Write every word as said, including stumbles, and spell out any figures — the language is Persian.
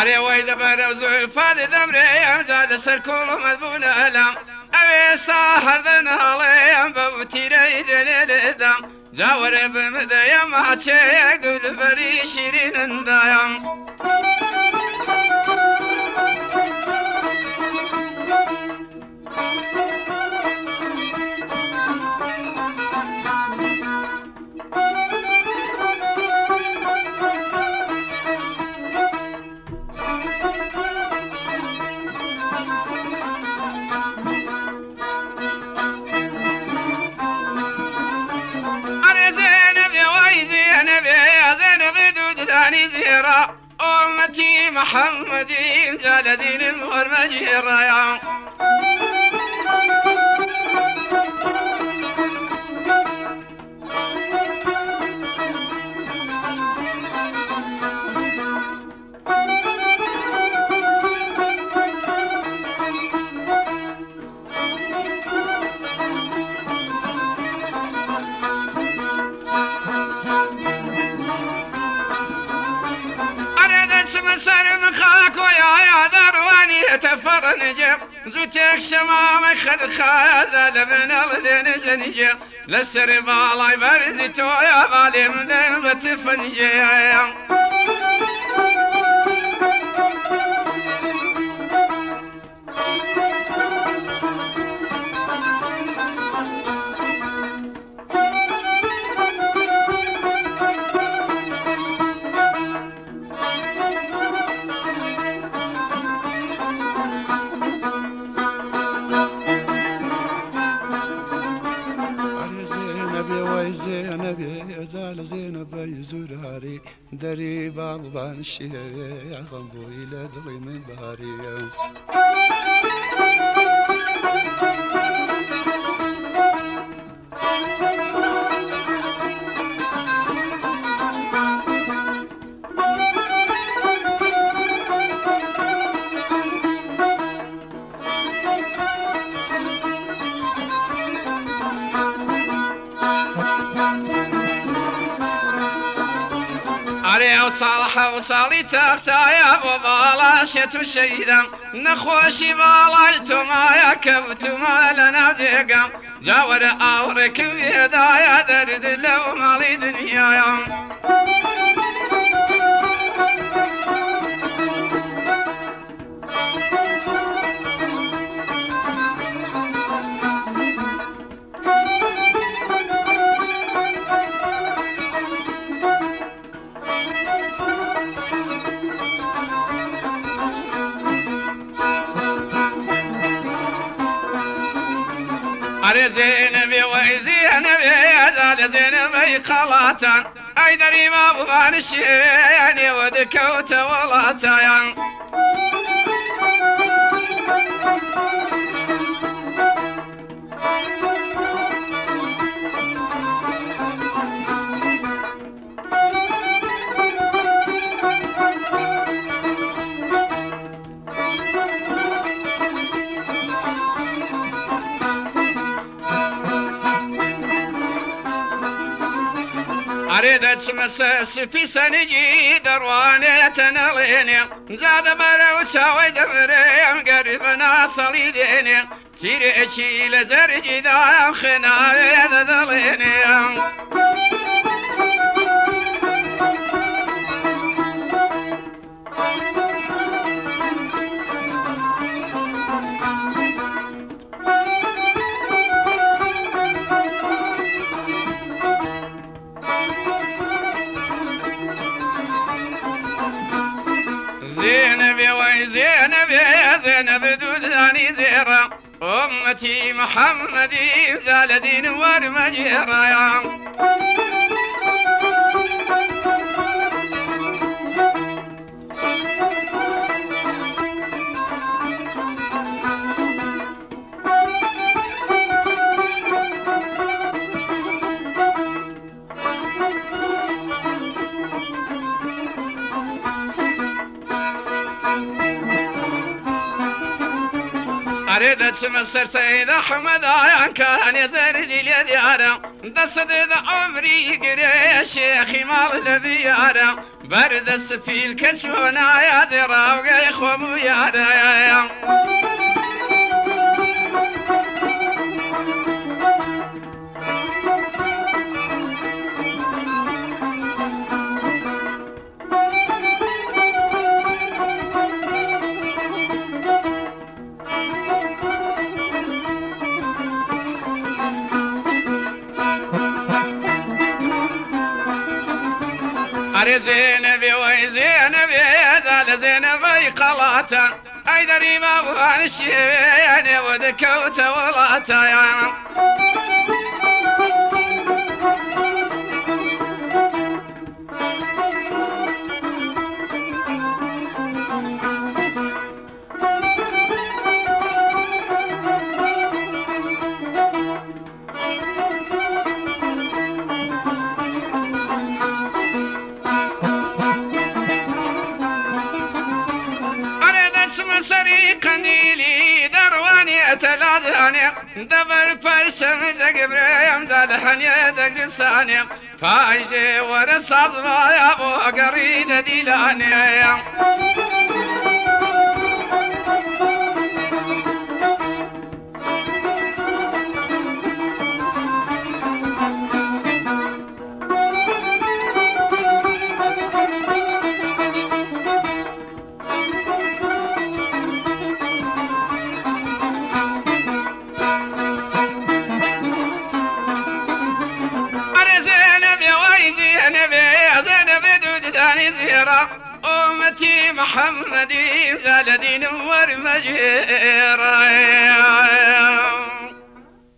علي ويد برز الفاد دمري زاد سركول مذبون ألم أبي ساحر ذنالي بوتي ريد للدم جاور بمدى ما تشيك دول فري شيرين دايم زيرا أمتي محمدي جال دين المرمجيرا يا سر خاك ويا يا درواني تفرنجي زوتك شمام خد خازل من الذين جنجي لسر بالاي برزتو يا بالي من ذن بتفنجي زينب زال زينب يزوراري دري باب بانشي يا غنبو إلى دغي من بهاري علي وصالح وصالي تختا يا بابا شتو شيدا نخوشي بالايتما يا كبتما لنا زيقا جاور اورك بيدا يا درد لو مالي دنيا يا علي زينبي وي زينبي يا زاد زينبي خلاتا اي دري ما ببانشي يعني ودكوت ولاتا أريدت مسس في سنجي درواني تناليني زاد مروتا ويدبري قريبنا صليديني تيري اشي لزرجي دا خناوي ذليني زينبي وي زينبي يا زينب دوداني زيرا أمتي محمدي زال دين ورمجيرا يا أريدت مسر سيد أحمد عيان كان يزردي لديارا دصد عمري قري شيخي مال الذي يارا برد السفيل كسونا يا زرا زينبي وي زينبي زال زينبي قلاتا اي دري ما بغانشي ودكوت ولاتا يا سري قنديلي درواني اتلاداني دبر فرسم دقبريم زاد حني دقرساني فايزي ورصاد يا ابو قريد ديلاني زيرا أمتي محمدي زال دين ورمجيرا